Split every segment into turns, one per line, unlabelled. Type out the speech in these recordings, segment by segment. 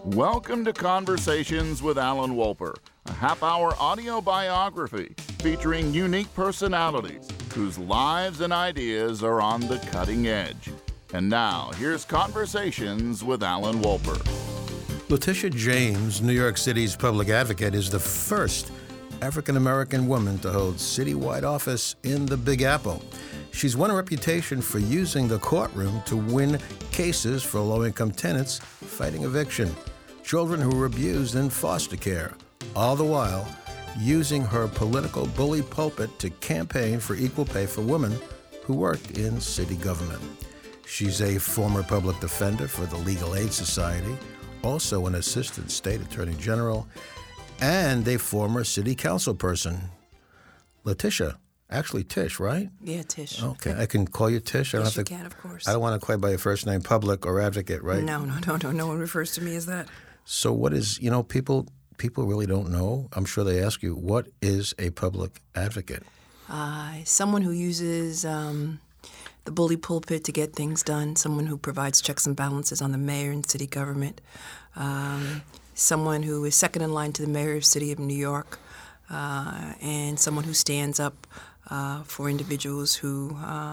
Welcome to Conversations with Alan Wolper, a half-hour audio biography featuring unique personalities whose lives and ideas are on the cutting edge. And now, here's Conversations with Alan Wolper.
Letitia James, New York City's public advocate, is the first African-American woman to hold citywide office in the Big Apple. She's won a reputation for using the courtroom to win cases for low-income tenants fighting eviction, children who were abused in foster care, all the while using her political bully pulpit to campaign for equal pay for women who worked in city government. She's a former public defender for the Legal Aid Society, also an assistant state attorney general, and a former city council person. Letitia, actually Tish, right?
Yeah, Tish.
Okay, I can call you Tish?
Yes, you can, of course.
I don't want to call you by your first name, public or advocate, right?
No. No one refers to me as that.
So what is, people really don't know. I'm sure they ask you, what is a public advocate?
Someone who uses the bully pulpit to get things done, someone who provides checks and balances on the mayor and city government, someone who is second in line to the mayor of the city of New York, and someone who stands up for individuals who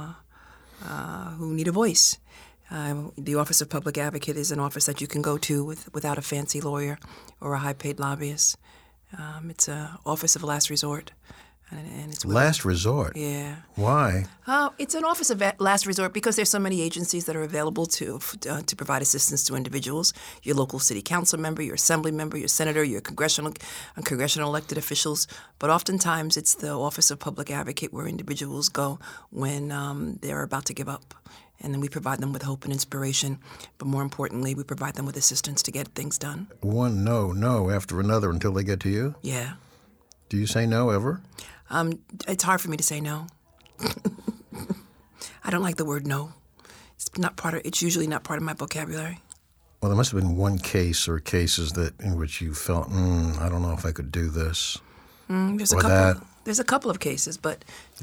need a voice. The Office of Public Advocate is an office that you can go to without a fancy lawyer or a high-paid lobbyist. It's an office of last resort. And it's
last resort?
Yeah.
Why?
It's an office of last resort because there's so many agencies that are available to provide assistance to individuals. Your local city council member, your assembly member, your senator, your congressional elected officials. But oftentimes it's the Office of Public Advocate where individuals go when they're about to give up. And then we provide them with hope and inspiration. But more importantly, we provide them with assistance to get things done.
One no after another until they get to you?
Yeah.
Do you say no ever?
It's hard for me to say no. I don't like the word no. It's usually not part of my vocabulary.
Well, there must have been one case or cases in which you felt, I don't know if I could do this.
There's a couple of cases, but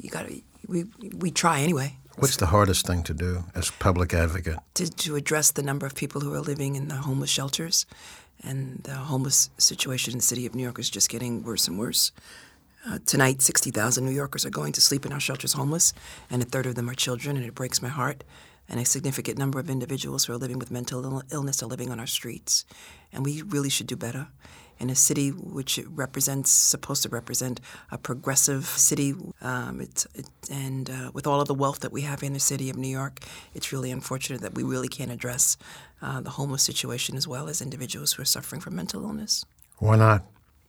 we try anyway.
What's the hardest thing to do as public advocate?
To address the number of people who are living in the homeless shelters. And the homeless situation in the city of New York is just getting worse and worse. Tonight, 60,000 New Yorkers are going to sleep in our shelters homeless, and a third of them are children, and it breaks my heart. And a significant number of individuals who are living with mental illness are living on our streets. And we really should do better. In a city which supposed to represent a progressive city, with all of the wealth that we have in the city of New York, it's really unfortunate that we really can't address the homeless situation as well as individuals who are suffering from mental illness.
Why not?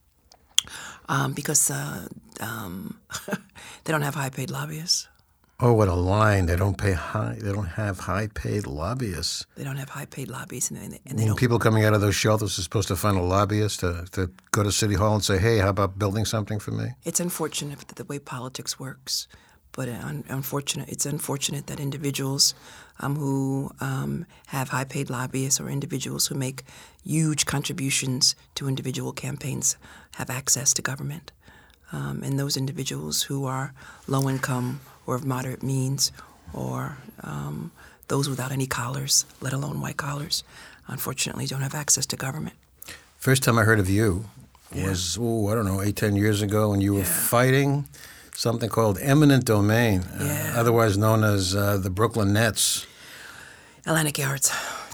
Because they don't have high-paid lobbyists.
Oh, what a line! They don't have high-paid lobbyists.
They don't have high-paid lobbyists, and they don't.
People coming out of those shelters are supposed to find a lobbyist to go to City Hall and say, "Hey, how about building something for me?"
It's unfortunate that the way politics works, but it's unfortunate that individuals who have high-paid lobbyists or individuals who make huge contributions to individual campaigns have access to government. And those individuals who are low-income or of moderate means or those without any collars, let alone white collars, unfortunately don't have access to government.
First time I heard of you was, 8-10 years ago, and you were fighting something called eminent domain, otherwise known as the Brooklyn Nets.
Atlantic Yards.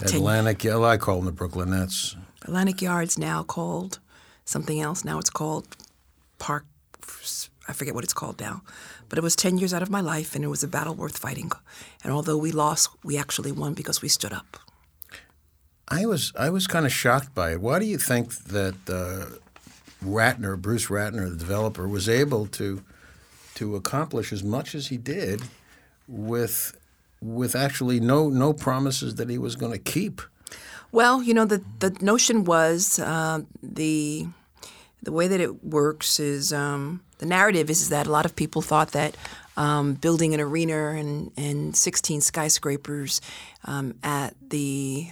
I call them the Brooklyn Nets.
Atlantic Yards now called something else. Now it's called Park. I forget what it's called now. But it was 10 years out of my life, and it was a battle worth fighting. And although we lost, we actually won because we stood up.
I was kind of shocked by it. Why do you think that Bruce Ratner, the developer, was able to accomplish as much as he did with actually no promises that he was going to keep?
Well, the notion was the way that it works is the narrative is that a lot of people thought that building an arena and 16 skyscrapers at the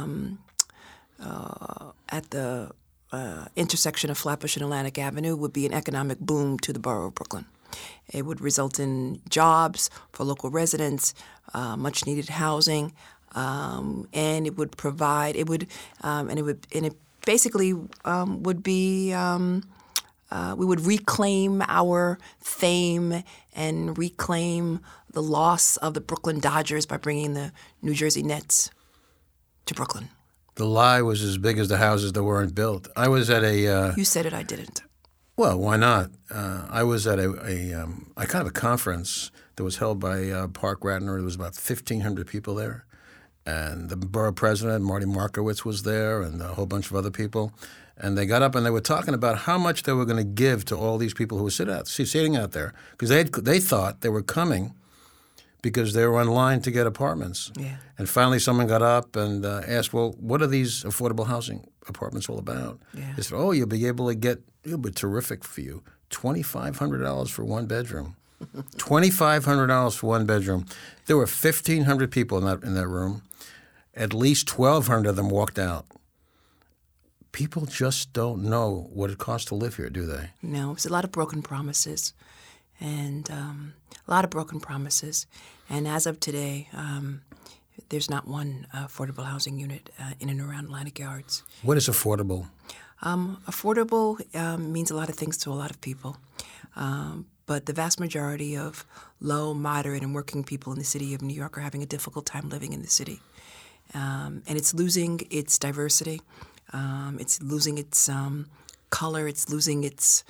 intersection of Flatbush and Atlantic Avenue would be an economic boom to the borough of Brooklyn. It would result in jobs for local residents, much needed housing, and it would provide basically would be we would reclaim our fame and reclaim the loss of the Brooklyn Dodgers by bringing the New Jersey Nets to Brooklyn.
The lie was as big as the houses that weren't built. I was at a...
You said it, I didn't.
Well, why not? I was at a kind of a conference that was held by Park Ratner. There was about 1,500 people there. And the borough president, Marty Markowitz, was there, and a whole bunch of other people. And they got up and they were talking about how much they were going to give to all these people who were sitting out there. Because they thought they were coming because they were in line to get apartments.
Yeah.
And finally someone got up and asked, well, what are these affordable housing apartments all about?
Yeah.
They said, oh, you'll be able to get, it'll be terrific for you, $2,500 for one bedroom. $2,500 for one bedroom. There were 1,500 people in that room. At least 1,200 of them walked out. People just don't know what it costs to live here, do they?
No, it's a lot of broken promises, and a lot of broken promises. And as of today, there's not one affordable housing unit in and around Atlantic Yards.
What is affordable?
Affordable means a lot of things to a lot of people. But the vast majority of low, moderate, and working people in the city of New York are having a difficult time living in the city. And it's losing its diversity. It's losing its color. It's losing its,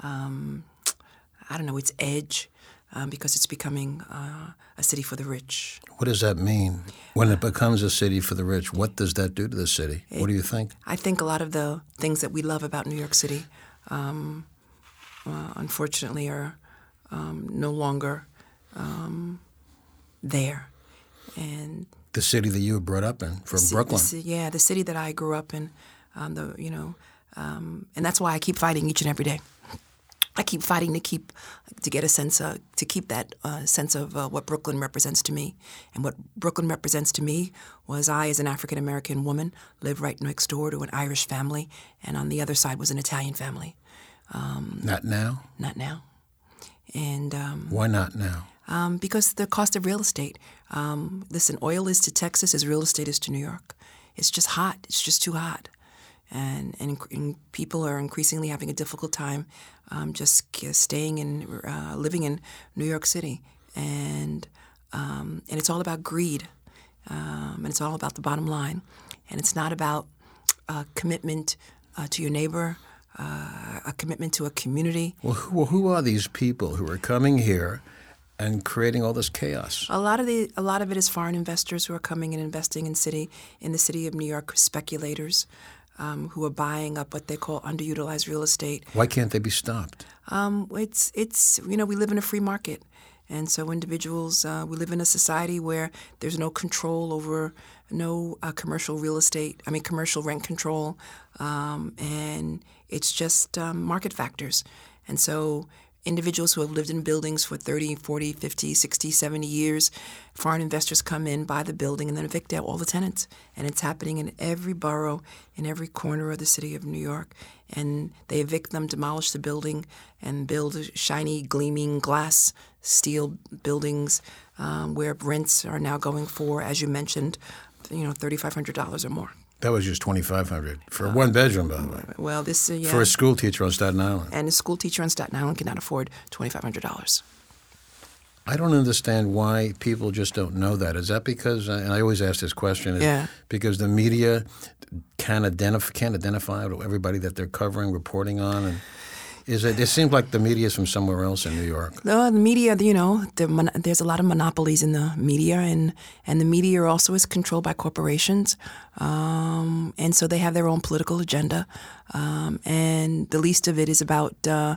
its edge because it's becoming a city for the rich.
What does that mean? When it becomes a city for the rich, what does that do to the city? What do you think?
I think a lot of the things that we love about New York City, unfortunately, are no longer there. And
the city that you were brought up in, from Brooklyn.
The city that I grew up in, and that's why I keep fighting each and every day. I keep fighting to get a sense to keep that sense of what Brooklyn represents to me. And what Brooklyn represents to me was I, as an African American woman, lived right next door to an Irish family, and on the other side was an Italian family.
Not now?
Not now. And
why not now?
Because the cost of real estate. Listen, oil is to Texas as real estate is to New York. It's just hot. It's just too hot. And people are increasingly having a difficult time just staying and living in New York City. And it's all about greed. And it's all about the bottom line. And it's not about commitment to your neighbor, a commitment to a community.
Well, who are these people who are coming here and creating all this chaos?
A lot of it is foreign investors who are coming and investing in the city of New York, speculators who are buying up what they call underutilized real estate.
Why can't they be stopped?
It's we live in a free market, and so individuals we live in a society where there's no control over commercial commercial rent control, and it's just market factors, and so. Individuals who have lived in buildings for 30, 40, 50, 60, 70 years, foreign investors come in, buy the building, and then evict out all the tenants. And it's happening in every borough, in every corner of the city of New York. And they evict them, demolish the building, and build shiny, gleaming glass, steel buildings where rents are now going for, as you mentioned, $3,500 or more.
That was just $2,500 for one bedroom, by the way.
Well, this
for a school teacher on Staten Island.
And a school teacher on Staten Island cannot afford $2,500.
I don't understand why people just don't know that. Is that because, and I always ask this question, because the media can't identify everybody that they're covering, reporting on, and it seems like the media is from somewhere else in New York.
No, the media, there's a lot of monopolies in the media, and the media also is controlled by corporations, and so they have their own political agenda, and the least of it is about,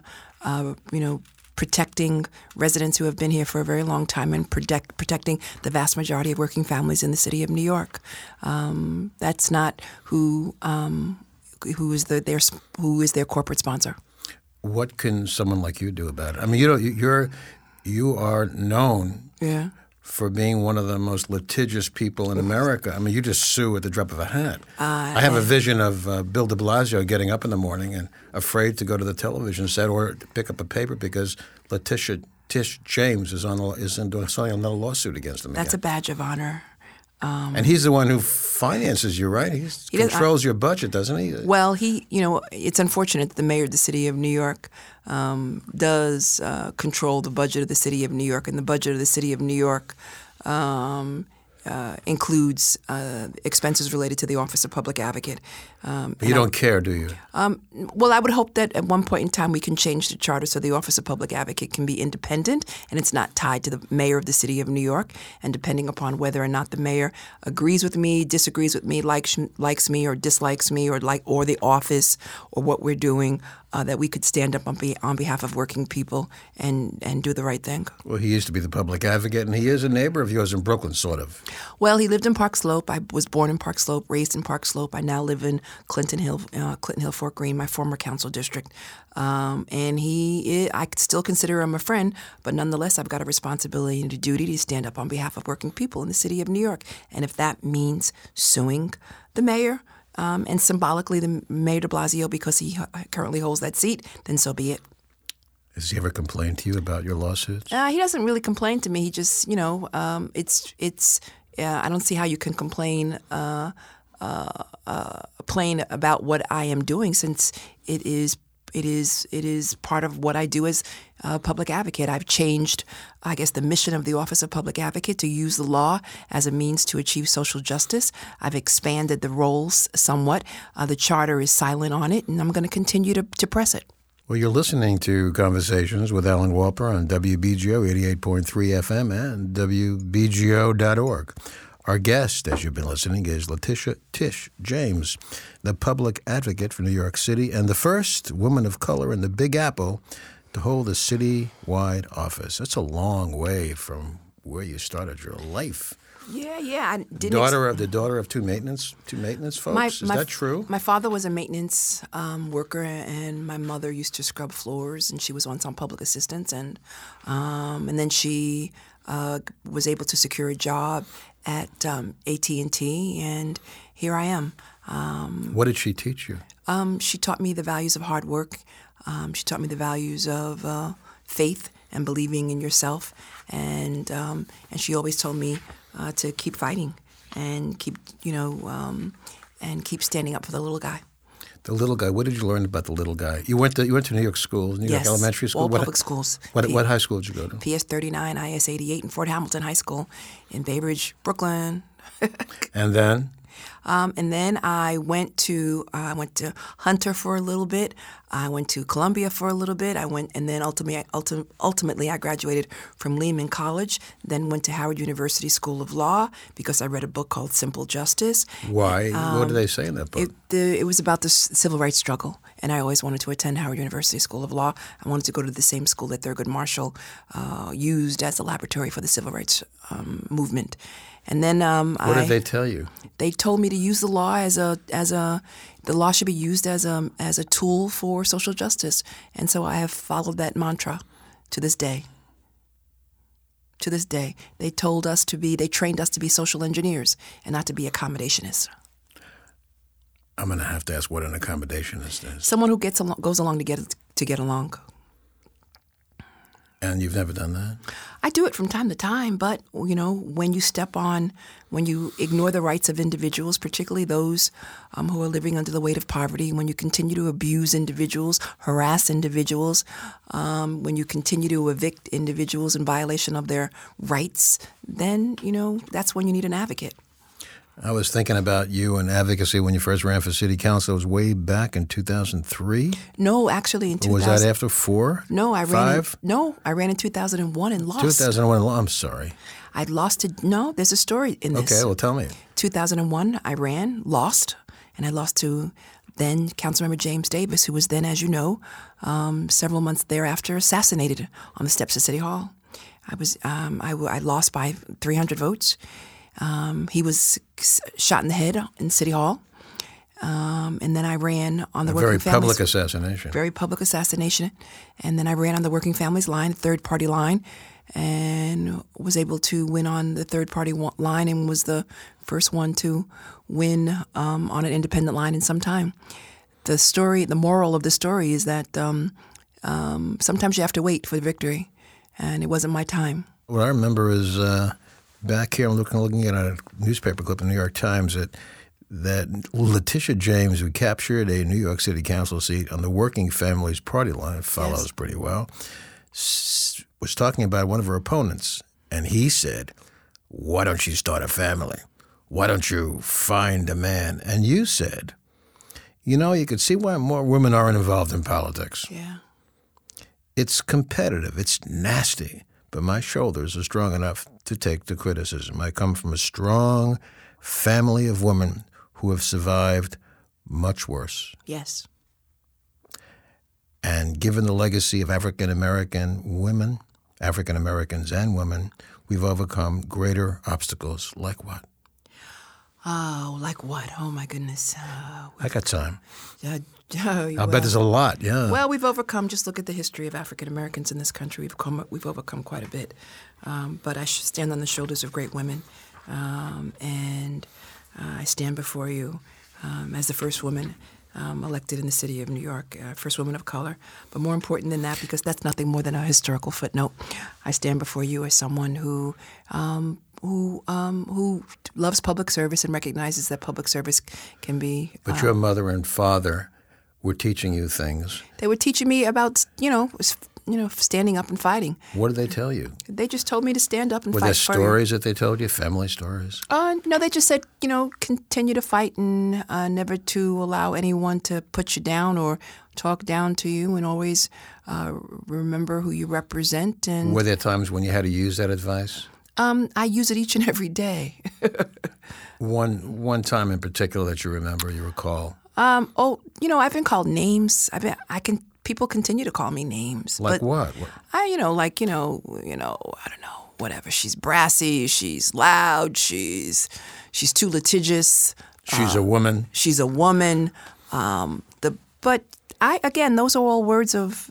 protecting residents who have been here for a very long time and protecting the vast majority of working families in the city of New York. That's not who is their corporate sponsor.
What can someone like you do about it? I mean, you are known for being one of the most litigious people in America. I mean, you just sue at the drop of a hat. I have a vision of Bill de Blasio getting up in the morning and afraid to go to the television set or to pick up a paper because Tish James is doing another lawsuit against him.
That's
again.
A badge of honor.
And he's the one who finances you, right? He controls your budget, doesn't he?
Well, it's unfortunate that the mayor of the city of New York does control the budget of the city of New York, and the budget of the city of New York includes expenses related to the Office of Public Advocate.
You don't care, do you?
Well, I would hope that at one point in time we can change the charter so the Office of Public Advocate can be independent and it's not tied to the mayor of the city of New York. And depending upon whether or not the mayor agrees with me, disagrees with me, likes me or dislikes me, or the office or what we're doing, that we could stand up on behalf of working people and do the right thing.
Well, he used to be the public advocate, and he is a neighbor of yours in Brooklyn, sort of.
Well, he lived in Park Slope. I was born in Park Slope, raised in Park Slope. I now live in Clinton Hill, Fort Greene, my former council district. And I still consider him a friend, but nonetheless, I've got a responsibility and a duty to stand up on behalf of working people in the city of New York. And if that means suing the mayor, and symbolically the Mayor de Blasio because he currently holds that seat, then so be it.
Has he ever complained to you about your lawsuits?
He doesn't really complain to me. He just, it's. I don't see how you can complain about what I am doing, since it is part of what I do as a public advocate. I've changed, I guess, the mission of the Office of Public Advocate to use the law as a means to achieve social justice. I've expanded the roles somewhat. The charter is silent on it, and I'm going to continue to press it.
Well, you're listening to Conversations with Alan Wolper on WBGO 88.3 FM and WBGO.org. Our guest, as you've been listening, is Letitia Tish James, the public advocate for New York City and the first woman of color in the Big Apple to hold a city-wide office. That's a long way from where you started your life.
Yeah.
The daughter of two maintenance folks. Is that true?
My father was a maintenance worker, and my mother used to scrub floors, and she was on some public assistance, and then she was able to secure a job at AT&T, and here I am.
What did she teach you?
She taught me the values of hard work. She taught me the values of faith and believing in yourself, and she always told me to keep fighting and keep standing up for the little guy.
The little guy. What did you learn about the little guy? You went to New York school, New York Elementary School.
All public schools.
What high school did you go to?
PS 39, IS 88, and Fort Hamilton High School in Bay Ridge, Brooklyn.
And then?
And then I went to Hunter for a little bit. I went to Columbia for a little bit. And then ultimately I graduated from Lehman College. Then went to Howard University School of Law because I read a book called Simple Justice.
Why? What do they say in that book?
It was about the civil rights struggle, and I always wanted to attend Howard University School of Law. I wanted to go to the same school that Thurgood Marshall used as a laboratory for the civil rights movement. And then
what did they tell you?
They told me to use the law the law should be used as a tool for social justice, and so I have followed that mantra to this day. To this day, they trained us to be social engineers and not to be accommodationists.
I'm going to have to ask what an accommodationist is.
Someone who goes along to get along.
And you've never done that?
I do it from time to time, but, when you ignore the rights of individuals, particularly those who are living under the weight of poverty, when you continue to abuse individuals, harass individuals, when you continue to evict individuals in violation of their rights, then, that's when you need an advocate.
I was thinking about you and advocacy when you first ran for city council. It was way back in 2003?
No, actually in 2000.
Or was that after 4?
No, I ran in 2001 and lost.
2001, I'm sorry.
I'd lost to, no, there's a story in this.
Okay, well, tell me.
2001, I ran, lost, and I lost to then Councilmember James Davis, who was then, as you know, several months thereafter, assassinated on the steps of City Hall. I lost by 300 votes. He was shot in the head in City Hall. And then I ran on the Working Families.
Very public assassination.
Very public assassination. And then I ran on the Working Families line, third-party line, and was able to win on the third-party line and was the first one to win on an independent line in some time. The moral of the story is that sometimes you have to wait for the victory, and it wasn't my time.
What I remember is back here, I'm looking at a newspaper clip in the New York Times that Letitia James, who captured a New York City council seat on the Working Families Party line, follows pretty well, was talking about one of her opponents, and he said, "Why don't you start a family? Why don't you find a man?" And you said, you could see why more women aren't involved in politics.
Yeah.
It's competitive. It's nasty. But my shoulders are strong enough to take the criticism. I come from a strong family of women who have survived much worse.
Yes.
And given the legacy of African-American women, African-Americans and women, we've overcome greater obstacles. Like what?
Oh, like what? Oh, my goodness.
I got time.
I'll
bet there's a lot, yeah.
Well, we've overcome, just look at the history of African Americans in this country. We've overcome quite a bit. But I stand on the shoulders of great women. And I stand before you as the first woman elected in the city of New York, first woman of color. But more important than that, because that's nothing more than a historical footnote, I stand before you as someone who loves public service and recognizes that public service can be.
But your mother and father were teaching you things.
They were teaching me about, standing up and fighting.
What did they tell you?
They just told me to stand up and
Were
fight.
there stories that they told you, family stories?
No, they just said, continue to fight and never to allow anyone to put you down or talk down to you, and always remember who you represent. And
were there times when you had to use that advice?
I use it each and every day.
One time in particular that you remember, you recall?
I've been called names. People continue to call me names.
Like what?
I don't know, whatever. She's brassy. She's loud. She's too litigious.
She's a woman.
She's a woman. Those are all words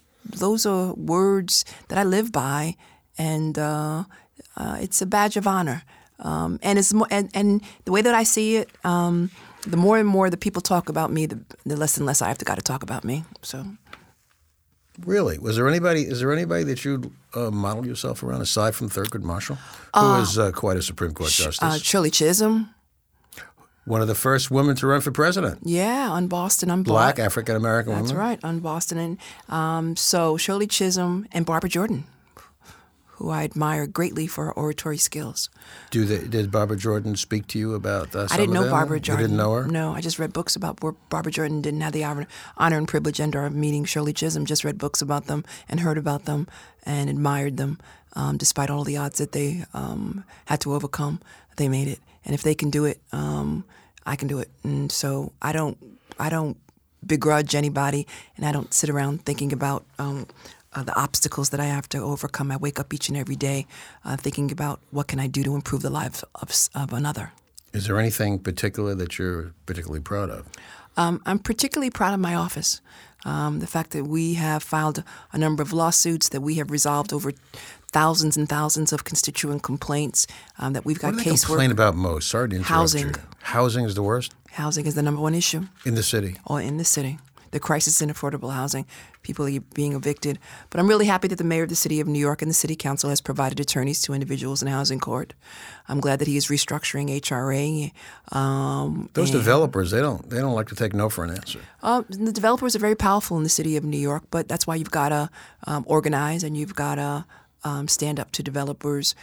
that I live by, and it's a badge of honor. And it's more, and the way that I see it, the more and more that people talk about me, the less and less I have to talk about me. So.
Really? Is there anybody that you model yourself around aside from Thurgood Marshall, who is quite a Supreme Court justice?
Shirley Chisholm.
One of the first women to run for president.
Yeah, on Boston.
Black African-American woman.
That's right, on Boston. And so Shirley Chisholm and Barbara Jordan, who I admire greatly for her oratory skills.
Did Barbara Jordan speak to you about some of them?
I didn't know Barbara Jordan.
You didn't know her?
No, I just read books about Barbara Jordan. Didn't have the honor and privilege of meeting Shirley Chisholm. Just read books about them and heard about them and admired them. Despite all the odds that they had to overcome, they made it. And if they can do it, I can do it. And so I don't begrudge anybody, and I don't sit around thinking about the obstacles that I have to overcome. I wake up each and every day thinking about what can I do to improve the life of another.
Is there anything particular that you're particularly proud of?
I'm particularly proud of my office. The fact that we have filed a number of lawsuits, that we have resolved over thousands and thousands of constituent complaints, that we've got
casework. What do they complain about most? Sorry to interrupt
Housing.
you. Housing is the worst?
Housing is the number one issue.
In the city?
Oh, in the city. The crisis in affordable housing, people are being evicted. But I'm really happy that the mayor of the city of New York and the city council has provided attorneys to individuals in housing court. I'm glad that he is restructuring HRA.
Those developers, they don't like to take no for an answer.
The developers are very powerful in the city of New York, but that's why you've got to organize, and you've got to stand up to developers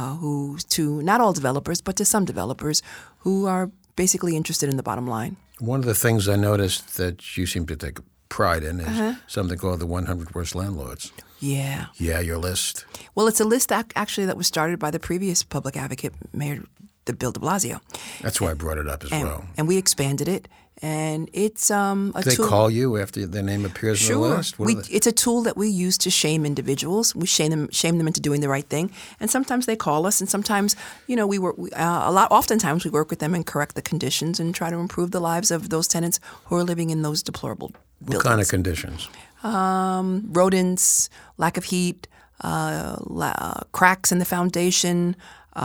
not all developers, but to some developers who are basically interested in the bottom line.
One of the things I noticed that you seem to take pride in is something called the 100 Worst Landlords.
Yeah.
Yeah, your list.
Well, it's a list actually that was started by the previous public advocate, Mayor Bill de Blasio.
That's why I brought it up as well.
And we expanded it. And it's a tool.
Do they call you after their name appears in the list?
It's a tool that we use to shame individuals. We shame them into doing the right thing. And sometimes they call us, and sometimes, oftentimes we work with them and correct the conditions and try to improve the lives of those tenants who are living in those deplorable buildings.
What kind of conditions?
Rodents, lack of heat, cracks in the foundation,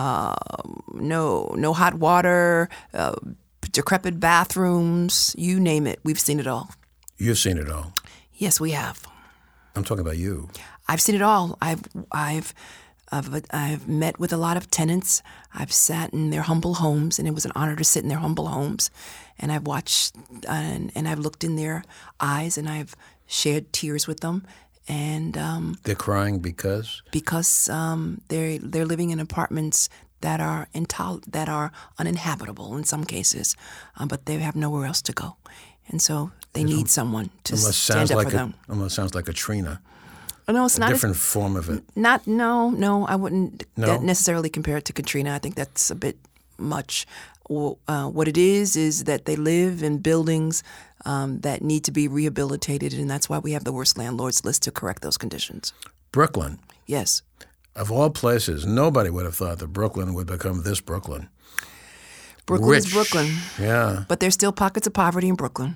no hot water, decrepit bathrooms, you name it. We've seen it all.
You've seen it all?
Yes, we have.
I'm talking about you.
I've seen it all. I've I've met with a lot of tenants. I've sat in their humble homes, and it was an honor to sit in their humble homes. And I've watched and I've looked in their eyes, and I've shared tears with them. And
they're crying because
they're living in apartments that are uninhabitable in some cases, but they have nowhere else to go, and so they need someone to stand up for them.
Almost sounds like a Trina.
No, it's not
a different form of it.
No, I wouldn't necessarily compare it to Katrina. I think that's a bit much. What it is that they live in buildings that need to be rehabilitated, and that's why we have the worst landlords list to correct those conditions.
Brooklyn.
Yes.
Of all places, nobody would have thought that Brooklyn would become this Brooklyn.
Brooklyn is Brooklyn.
Yeah.
But there's still pockets of poverty in Brooklyn.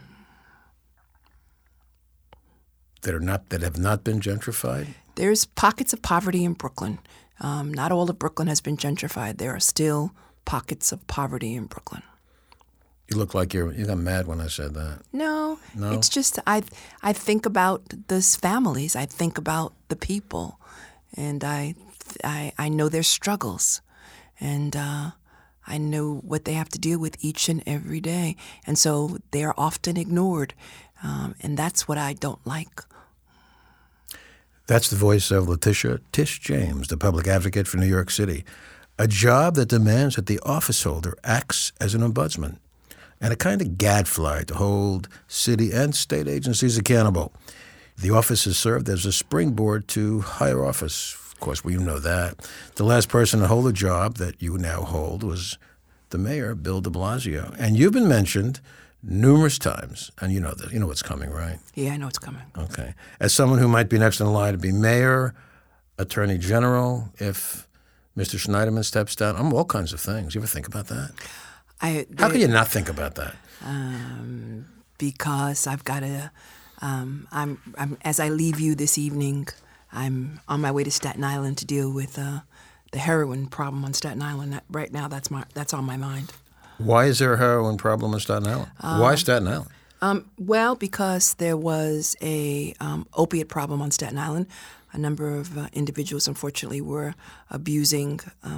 That have not been gentrified?
There's pockets of poverty in Brooklyn. Not all of Brooklyn has been gentrified. There are still pockets of poverty in Brooklyn.
You look like you got mad when I said that.
No, it's just I think about those families. I think about the people, and I know their struggles, and I know what they have to deal with each and every day, and so they are often ignored, and that's what I don't like.
That's the voice of Letitia Tish James, the public advocate for New York City, a job that demands that the office holder acts as an ombudsman and a kind of gadfly to hold city and state agencies accountable. The office has served as a springboard to higher office. Of course, we know that. The last person to hold a job that you now hold was the mayor, Bill de Blasio. And you've been mentioned numerous times, and you know that. You know what's coming, right?
Yeah, I know it's coming.
Okay. As someone who might be next in line to be mayor, attorney general, if Mr. Schneiderman steps down, I'm all kinds of things. You ever think about that? How can you not think about that?
Because I've got to. I'm as I leave you this evening, I'm on my way to Staten Island to deal with the heroin problem on Staten Island. Right now, that's on my mind.
Why is there a heroin problem on Staten Island? Why Staten Island?
Well, because there was a opiate problem on Staten Island. A number of individuals, unfortunately, were abusing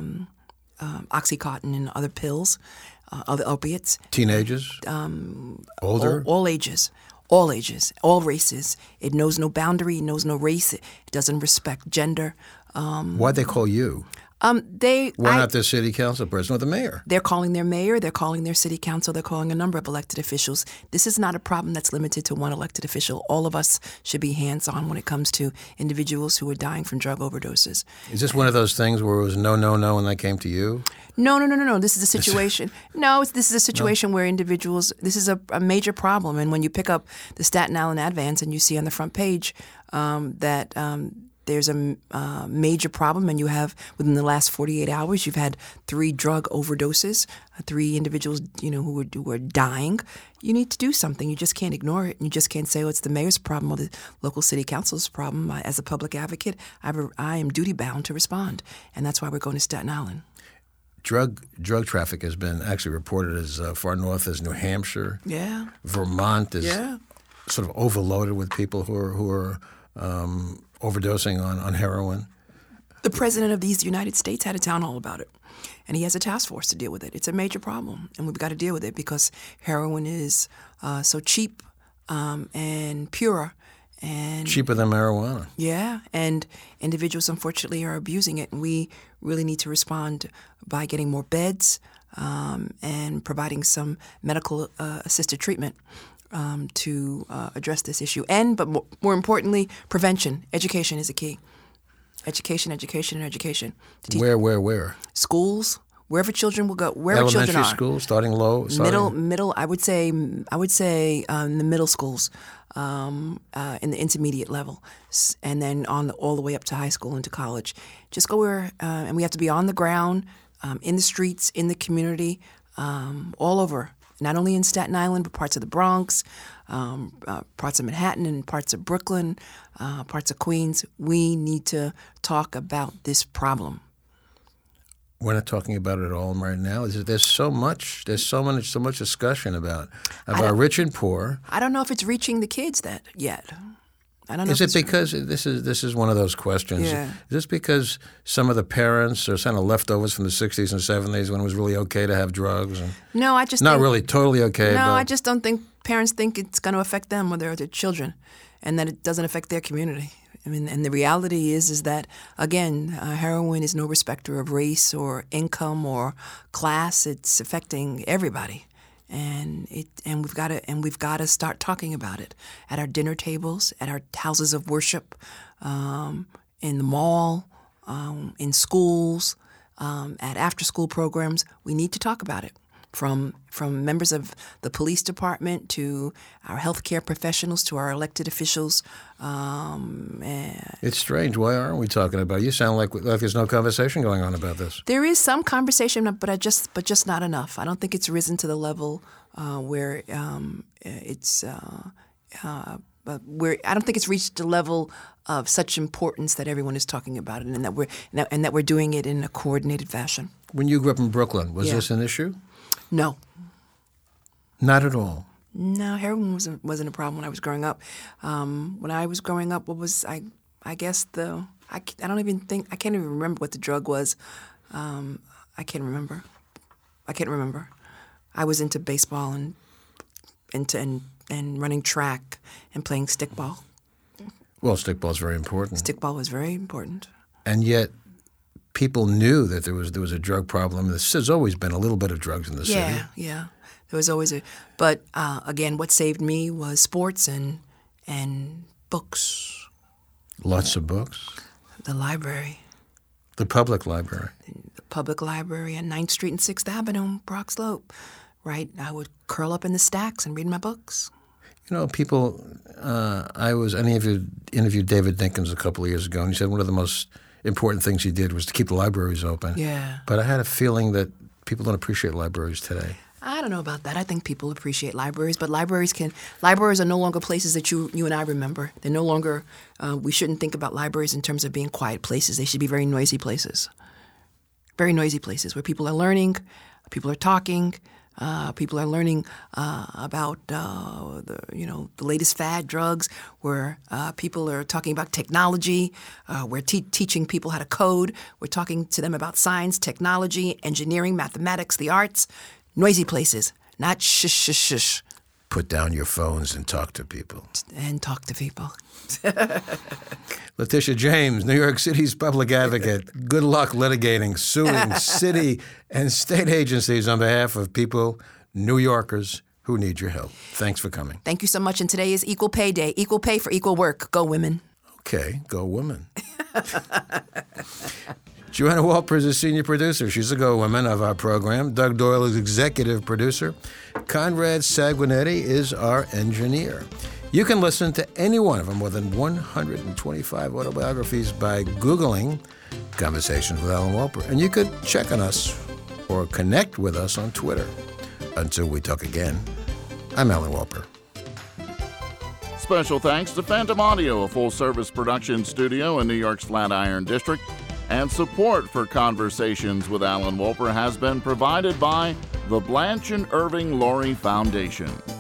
Oxycontin and other pills, other opiates.
Teenagers? Older?
All ages. All ages, all races. It knows no boundary, it knows no race. It doesn't respect gender.
Why'd they call you? Why not the city council person or the mayor?
They're calling their mayor, they're calling their city council, they're calling a number of elected officials. This is not a problem that's limited to one elected official. All of us should be hands-on when it comes to individuals who are dying from drug overdoses.
Is this one of those things where it was no, when they came to you?
No. This is a situation. This is a situation where individuals. This is a major problem. And when you pick up the Staten Island Advance and you see on the front page that there's a major problem, and you have within the last 48 hours, you've had 3 drug overdoses, 3 individuals, who are dying. You need to do something. You just can't ignore it, and you just can't say, "Oh, it's the mayor's problem or the local city council's problem." As a public advocate, I am duty bound to respond, and that's why we're going to Staten Island.
Drug traffic has been actually reported as far north as New Hampshire.
Yeah.
Vermont is sort of overloaded with people who are overdosing on heroin.
The president of these United States had a town hall about it, and he has a task force to deal with it. It's a major problem, and we've got to deal with it because heroin is so cheap and pure. And
cheaper than marijuana.
Yeah, and individuals, unfortunately, are abusing it, and we really need to respond by getting more beds and providing some medical assisted treatment to address this issue. But more importantly, prevention. Education is a key. Education.
Where?
Schools. Wherever children will go, wherever children are.
Elementary school, starting low.
Middle. I would say in the middle schools, in the intermediate level, and then all the way up to high school and to college. Just go where, and we have to be on the ground, in the streets, in the community, all over. Not only in Staten Island, but parts of the Bronx, parts of Manhattan, and parts of Brooklyn, parts of Queens. We need to talk about this problem.
We're not talking about it at all right now. There's so much discussion about rich and poor.
I don't know if it's reaching the kids yet. I don't know.
Is it because this is one of those questions?
Yeah.
Is this because some of the parents are kind of leftovers from the 60s and 70s when it was really okay to have drugs? And
No, I just
not
think,
really totally okay.
No,
but
I just don't think parents think it's going to affect them or their children, and that it doesn't affect their community. I mean, and the reality is that, again, heroin is no respecter of race or income or class. It's affecting everybody. And we've got to start talking about it at our dinner tables, at our houses of worship, in the mall, in schools, at after-school programs. We need to talk about it, from members of the police department to our healthcare professionals to our elected officials.
It's strange. Why aren't we talking about it? You sound like there's no conversation going on about this.
There is some conversation, but just not enough. I don't think it's risen to the level where it's where I don't think it's reached the level of such importance that everyone is talking about it, and that we're doing it in a coordinated fashion.
When you grew up in Brooklyn, was this an issue?
No.
Not at all.
No, heroin wasn't a problem when I was growing up. When I was growing up, I guess I can't even remember what the drug was. I can't remember. I was into baseball and running track and playing stickball.
Well, stickball is very important.
Stickball was very important.
And yet, people knew that there was a drug problem. There's always been a little bit of drugs in the city.
Yeah. There was always but again, what saved me was sports and books.
Lots of books.
The library.
The public library.
The public library on 9th Street and 6th Avenue, Brock Slope. Right? I would curl up in the stacks and read my books.
You know, people, I interviewed David Dinkins a couple of years ago, and he said one of the most important things he did was to keep the libraries open.
Yeah.
But I had a feeling that people don't appreciate libraries today.
I don't know about that. I think people appreciate libraries, but libraries are no longer places that you and I remember. They're no longer, we shouldn't think about libraries in terms of being quiet places. They should be very noisy places. Very noisy places where people are learning, people are talking, people are learning about the latest fad drugs, where people are talking about technology. We're teaching people how to code. We're talking to them about science, technology, engineering, mathematics, the arts. Noisy places, not shush, shush, shush.
Put down your phones and talk to people.
And talk to people.
Letitia James, New York City's public advocate. Good luck litigating, suing city and state agencies on behalf of people, New Yorkers, who need your help. Thanks for coming.
Thank you so much. And today is Equal Pay Day. Equal pay for equal work. Go women.
Okay, go women. Joanna Walper is a senior producer. She's a go woman of our program. Doug Doyle is executive producer. Conrad Sanguinetti is our engineer. You can listen to any one of our more than 125 autobiographies by Googling Conversations with Alan Wolper. And you could check on us or connect with us on Twitter. Until we talk again, I'm Alan Wolper.
Special thanks to Phantom Audio, a full-service production studio in New York's Flatiron District. And support for Conversations with Alan Wolper has been provided by the Blanche and Irving Laurie Foundation.